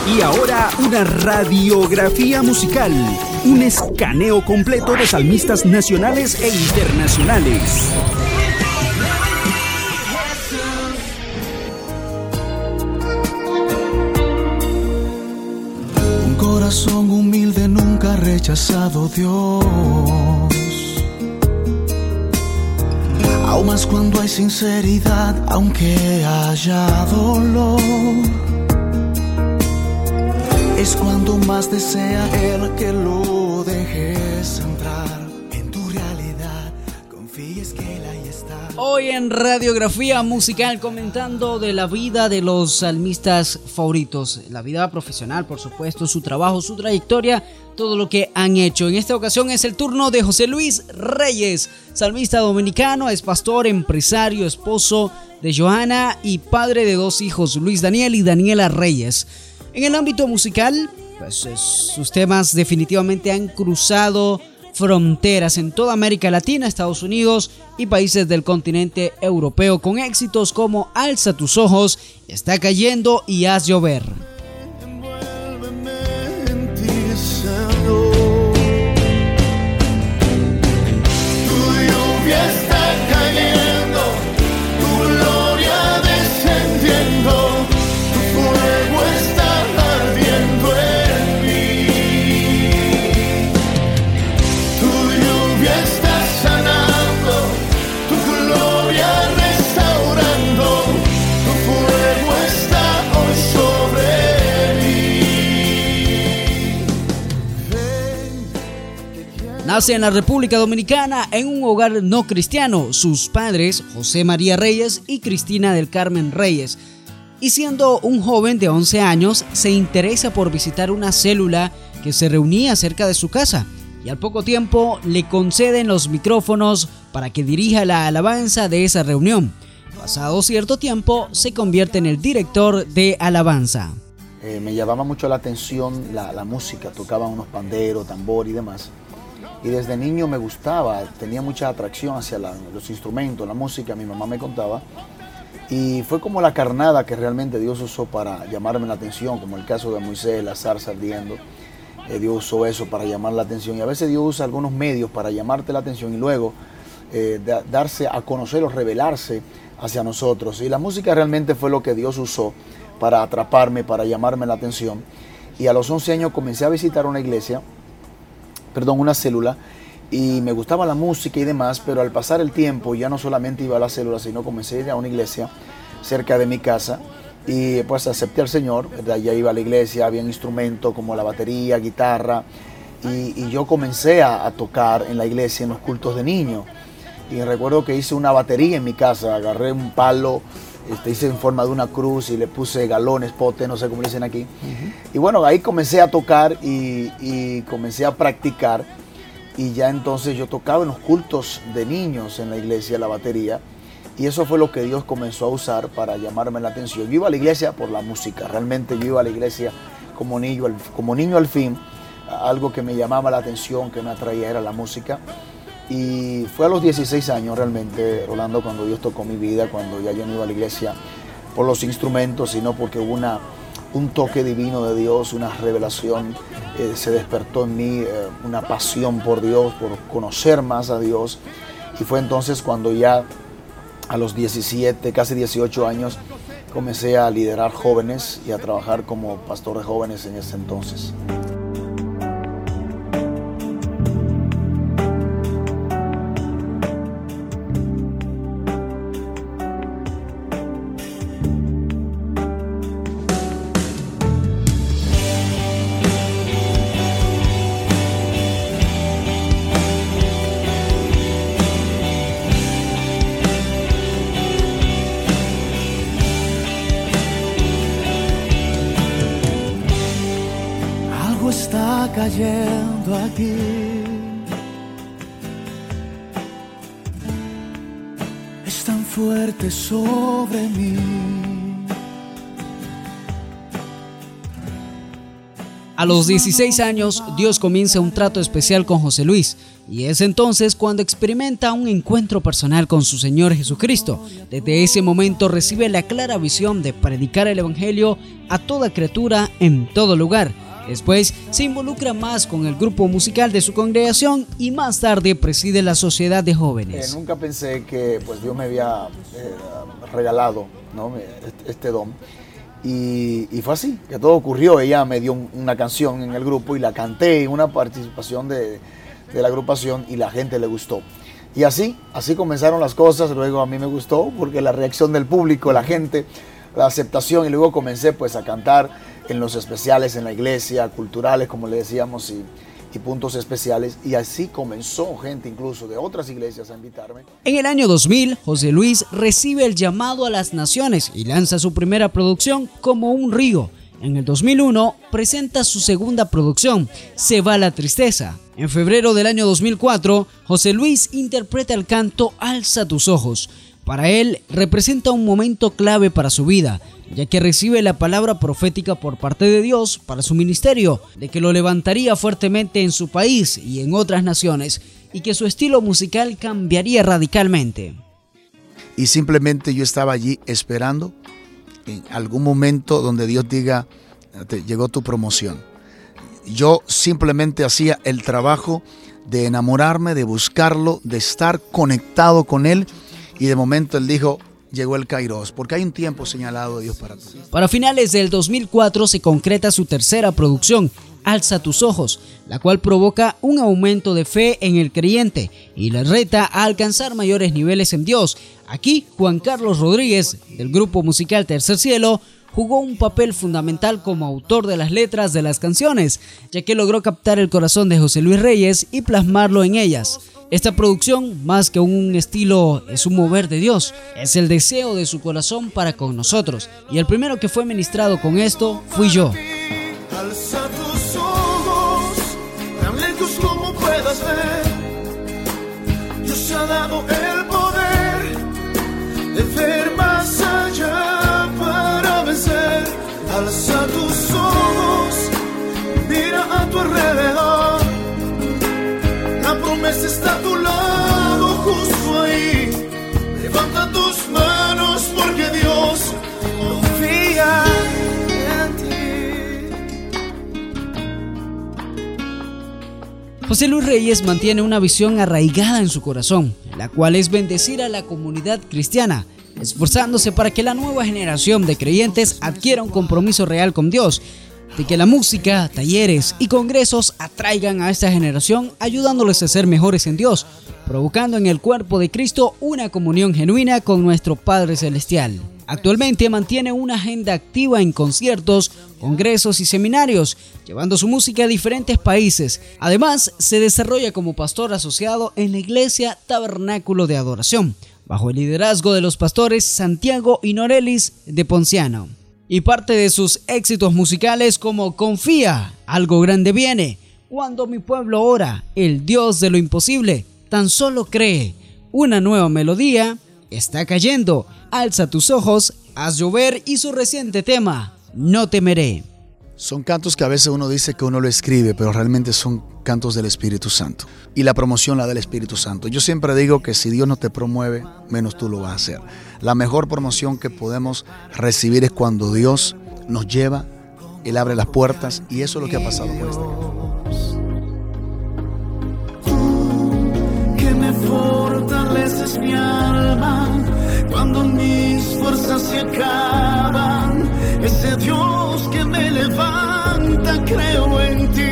Y ahora una radiografía musical, un escaneo completo de salmistas nacionales e internacionales. Un corazón humilde nunca ha rechazado Dios, aún más cuando hay sinceridad, aunque haya dolor. Es cuando más desea Él que lo dejes entrar en tu realidad, confíes que Él ahí está. Hoy en Radiografía Musical comentando de la vida de los salmistas favoritos, la vida profesional, por supuesto, su trabajo, su trayectoria, todo lo que han hecho. En esta ocasión es el turno de José Luis Reyes, salmista dominicano, es pastor, empresario, esposo de Johanna y padre de 2 hijos, Luis Daniel y Daniela Reyes. En el ámbito musical, pues, sus temas definitivamente han cruzado fronteras en toda América Latina, Estados Unidos y países del continente europeo, con éxitos como Alza tus ojos, Está cayendo y Haz llover. Nace en la República Dominicana en un hogar no cristiano. Sus padres, José María Reyes y Cristina del Carmen Reyes. Y siendo un joven de 11 años, se interesa por visitar una célula que se reunía cerca de su casa. Y al poco tiempo le conceden los micrófonos para que dirija la alabanza de esa reunión. Pasado cierto tiempo, se convierte en el director de alabanza. Me llamaba mucho la atención la música, tocaban unos panderos, tambor y demás. Y desde niño me gustaba, tenía mucha atracción hacia los instrumentos, la música, mi mamá me contaba. Y fue como la carnada que realmente Dios usó para llamarme la atención, como el caso de Moisés, la zarza ardiendo. Dios usó eso para llamar la atención. Y a veces Dios usa algunos medios para llamarte la atención y luego darse a conocer o revelarse hacia nosotros. Y la música realmente fue lo que Dios usó para atraparme, para llamarme la atención. Y a los 11 años comencé a visitar una célula, y me gustaba la música y demás, pero al pasar el tiempo ya no solamente iba a la célula, sino comencé a ir a una iglesia cerca de mi casa y pues acepté al Señor, ¿verdad? Ya iba a la iglesia, había instrumentos como la batería, guitarra, y yo comencé a tocar en la iglesia en los cultos de niños. Y recuerdo que hice una batería en mi casa, agarré un palo, hice en forma de una cruz y le puse galones, potes, no sé cómo le dicen aquí. Y bueno, ahí comencé a tocar y comencé a practicar. Y ya entonces yo tocaba en los cultos de niños en la iglesia, la batería. Y eso fue lo que Dios comenzó a usar para llamarme la atención. Yo iba a la iglesia por la música, realmente yo iba a la iglesia como niño al fin. Algo que me llamaba la atención, que me atraía era la música. Y fue a los 16 años realmente, Rolando, cuando Dios tocó mi vida, cuando ya yo no iba a la iglesia por los instrumentos, sino porque hubo un toque divino de Dios, una revelación, se despertó en mí una pasión por Dios, por conocer más a Dios. Y fue entonces cuando ya a los 17, casi 18 años, comencé a liderar jóvenes y a trabajar como pastor de jóvenes en ese entonces. Está cayendo aquí, es tan fuerte sobre mí, A los 16 años, Dios comienza un trato especial con José Luis, y es entonces cuando experimenta un encuentro personal con su Señor Jesucristo. Desde ese momento recibe la clara visión de predicar el Evangelio a toda criatura en todo lugar. Después se involucra más con el grupo musical de su congregación y más tarde preside la sociedad de jóvenes. Nunca pensé que pues, Dios me había regalado, ¿no?, este don. Y fue así, que todo ocurrió. Ella me dio una canción en el grupo y la canté en una participación de la agrupación y la gente le gustó. Y así comenzaron las cosas. Luego a mí me gustó porque la reacción del público, la gente, la aceptación, y luego comencé pues a cantar en los especiales en la iglesia, culturales como le decíamos, y puntos especiales, y así comenzó gente incluso de otras iglesias a invitarme. En el año 2000, José Luis recibe el llamado a las naciones y lanza su primera producción, Como un río. En el 2001 presenta su segunda producción, Se va la tristeza. En febrero del año 2004, José Luis interpreta el canto Alza tus ojos. Para él representa un momento clave para su vida, ya que recibe la palabra profética por parte de Dios para su ministerio, de que lo levantaría fuertemente en su país y en otras naciones, y que su estilo musical cambiaría radicalmente. Y simplemente yo estaba allí esperando en algún momento donde Dios diga, llegó tu promoción. Yo simplemente hacía el trabajo de enamorarme, de buscarlo, de estar conectado con Él, y de momento Él dijo, llegó el Kairos, porque hay un tiempo señalado de Dios para ti. Para finales del 2004 se concreta su tercera producción, Alza tus ojos, la cual provoca un aumento de fe en el creyente y le reta a alcanzar mayores niveles en Dios. Aquí, Juan Carlos Rodríguez, del grupo musical Tercer Cielo, jugó un papel fundamental como autor de las letras de las canciones, ya que logró captar el corazón de José Luis Reyes y plasmarlo en ellas. Esta producción, más que un estilo, es un mover de Dios, es el deseo de su corazón para con nosotros, y el primero que fue ministrado con esto fui yo. Alza tus ojos, tan lejos como puedas ver. Dios te ha dado el poder de ver más allá para vencer. Alza tus ojos, mira a tu alrededor. La promesa está a tu lado, justo ahí. Levanta tus manos porque Dios confía en ti. José Luis Reyes mantiene una visión arraigada en su corazón, la cual es bendecir a la comunidad cristiana, esforzándose para que la nueva generación de creyentes adquiera un compromiso real con Dios, de que la música, talleres y congresos atraigan a esta generación, ayudándoles a ser mejores en Dios, provocando en el cuerpo de Cristo una comunión genuina con nuestro Padre Celestial. Actualmente mantiene una agenda activa en conciertos, congresos y seminarios, llevando su música a diferentes países. Además, se desarrolla como pastor asociado en la Iglesia Tabernáculo de Adoración, bajo el liderazgo de los pastores Santiago y Norelis de Ponciano. Y parte de sus éxitos musicales como Confía, Algo grande viene, Cuando mi pueblo ora, El Dios de lo imposible, Tan solo cree, Una nueva melodía, Está cayendo, Alza tus ojos, Haz llover y su reciente tema, No temeré. Son cantos que a veces uno dice que uno lo escribe, pero realmente son cantos del Espíritu Santo. Y la promoción la da el Espíritu Santo. Yo siempre digo que si Dios no te promueve, menos tú lo vas a hacer. La mejor promoción que podemos recibir es cuando Dios nos lleva, Él abre las puertas, y eso es lo que ha pasado con este canto. Que me fortaleces mi alma cuando mis fuerzas se acaban. Ese Dios que me levanta, creo en ti.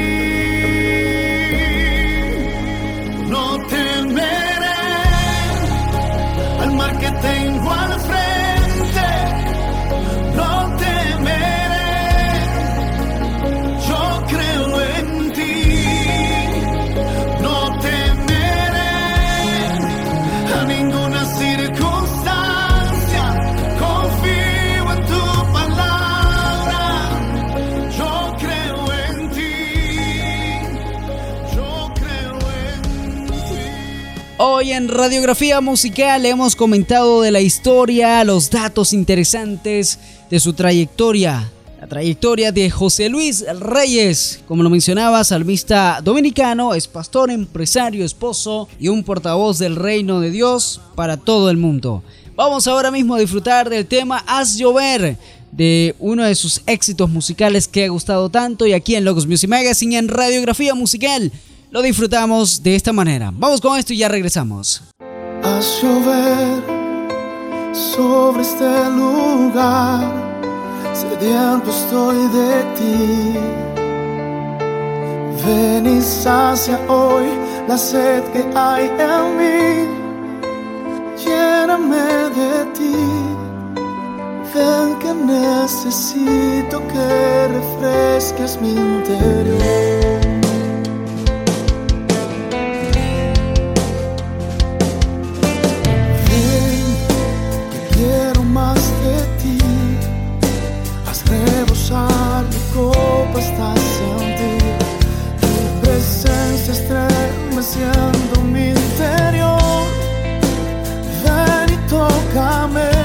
No temeré al mar que tengo al frente. No temeré, yo creo en ti. No temeré a ninguna circunstancia. Confío en tu palabra. Yo creo en ti. Yo creo en ti. Hoy en Radiografía Musical hemos comentado de la historia, los datos interesantes de su trayectoria, La trayectoria de José Luis Reyes, como lo mencionaba, salmista dominicano, es pastor, empresario, esposo y un portavoz del reino de Dios para todo el mundo. Vamos ahora mismo a disfrutar del tema Haz Llover, de uno de sus éxitos musicales que ha gustado tanto, y aquí en Locos Music Magazine, en Radiografía Musical, lo disfrutamos de esta manera. Vamos con esto y ya regresamos. Haz llover sobre este lugar, sediento estoy de ti. Ven y sacia hoy la sed que hay en mí. Lléname de ti. Ven que necesito que refresques mi interior. Rebosar mi copa hasta sentir tu presencia estremeciendo mi interior. Ven y tócame.